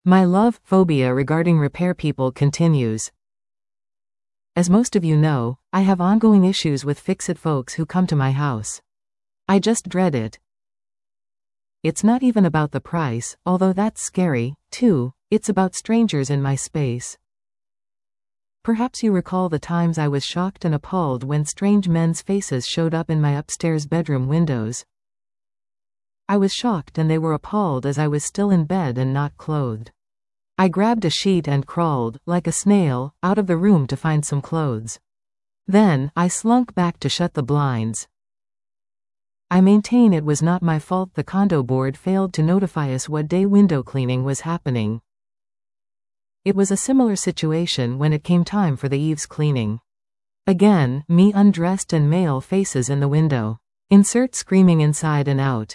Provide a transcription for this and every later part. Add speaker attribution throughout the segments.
Speaker 1: My love phobia regarding repair people continues. As most of you know, I have ongoing issues with fix-it folks who come to my house. I just dread it. It's not even about the price, although that's scary, too. It's about strangers in my space. Perhaps you recall the times I was shocked and appalled when strange men's faces showed up in my upstairs bedroom windows. I was shocked and they were appalled as I was still in bed and not clothed. I grabbed a sheet and crawled, like a snail, out of the room to find some clothes. Then, I slunk back to shut the blinds. I maintain it was not my fault the condo board failed to notify us what day window cleaning was happening. It was a similar situation when it came time for the eaves cleaning. Again, me undressed and male faces in the window. Insert screaming inside and out.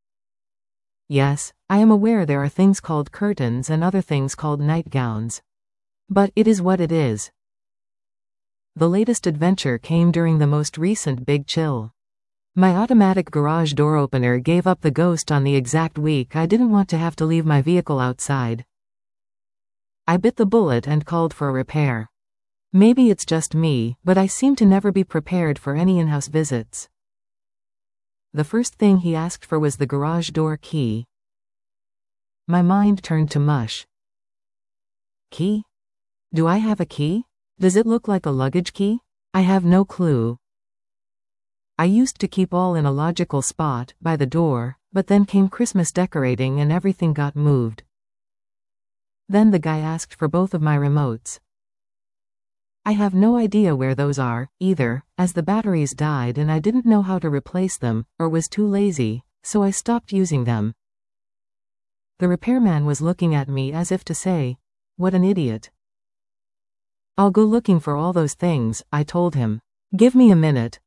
Speaker 1: Yes, I am aware there are things called curtains and other things called nightgowns. But it is what it is. The latest adventure came during the most recent big chill. My automatic garage door opener gave up the ghost on the exact week I didn't want to have to leave my vehicle outside. I bit the bullet and called for a repair. Maybe it's just me, but I seem to never be prepared for any in-house visits. The first thing he asked for was the garage door key. My mind turned to mush. Key? Do I have a key? Does it look like a luggage key? I have no clue. I used to keep all in a logical spot, by the door, but then came Christmas decorating and everything got moved. Then the guy asked for both of my remotes. I have no idea where those are, either, as the batteries died and I didn't know how to replace them, or was too lazy, so I stopped using them. The repairman was looking at me as if to say, "What an idiot." "I'll go looking for all those things," I told him. "Give me a minute."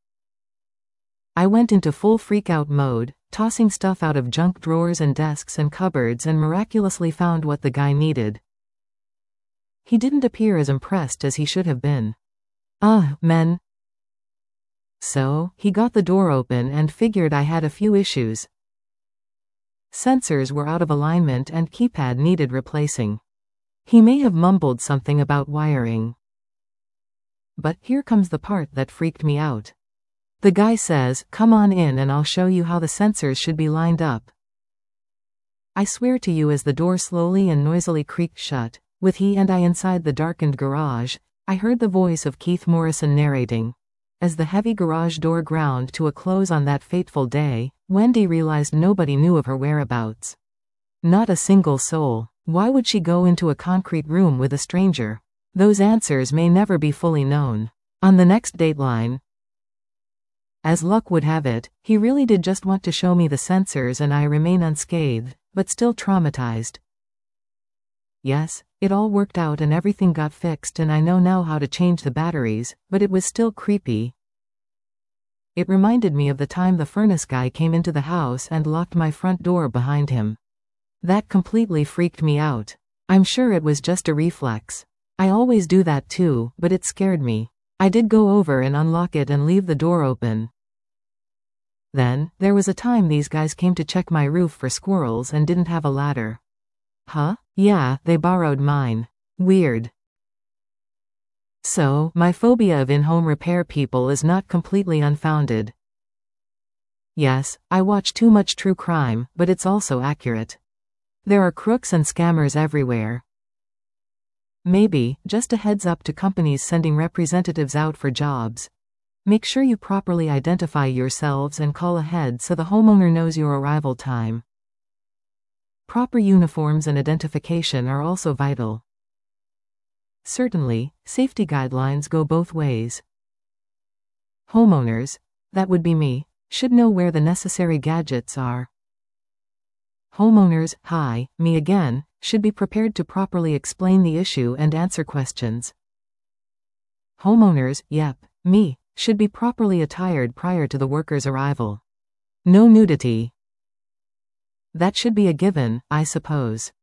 Speaker 1: I went into full freak-out mode, tossing stuff out of junk drawers and desks and cupboards, and miraculously found what the guy needed. He didn't appear as impressed as he should have been. Man. So, he got the door open and figured I had a few issues. Sensors were out of alignment and keypad needed replacing. He may have mumbled something about wiring. But here comes the part that freaked me out. The guy says, "Come on in and I'll show you how the sensors should be lined up." I swear to you, as the door slowly and noisily creaked shut, with he and I inside the darkened garage, I heard the voice of Keith Morrison narrating. As the heavy garage door ground to a close on that fateful day, Wendy realized nobody knew of her whereabouts. Not a single soul. Why would she go into a concrete room with a stranger? Those answers may never be fully known. On the next dateline, as luck would have it, he really did just want to show me the sensors and I remain unscathed, but still traumatized. Yes, it all worked out and everything got fixed and I know now how to change the batteries, but it was still creepy. It reminded me of the time the furnace guy came into the house and locked my front door behind him. That completely freaked me out. I'm sure it was just a reflex. I always do that too, but it scared me. I did go over and unlock it and leave the door open. Then, there was a time these guys came to check my roof for squirrels and didn't have a ladder. Huh? Yeah, they borrowed mine. Weird. So, my phobia of in-home repair people is not completely unfounded. Yes, I watch too much true crime, but it's also accurate. There are crooks and scammers everywhere. Maybe, just a heads up to companies sending representatives out for jobs. Make sure you properly identify yourselves and call ahead so the homeowner knows your arrival time. Proper uniforms and identification are also vital. Certainly, safety guidelines go both ways. Homeowners, that would be me, should know where the necessary gadgets are. Homeowners, hi, me again, should be prepared to properly explain the issue and answer questions. Homeowners, yep, me, should be properly attired prior to the worker's arrival. No nudity. That should be a given, I suppose.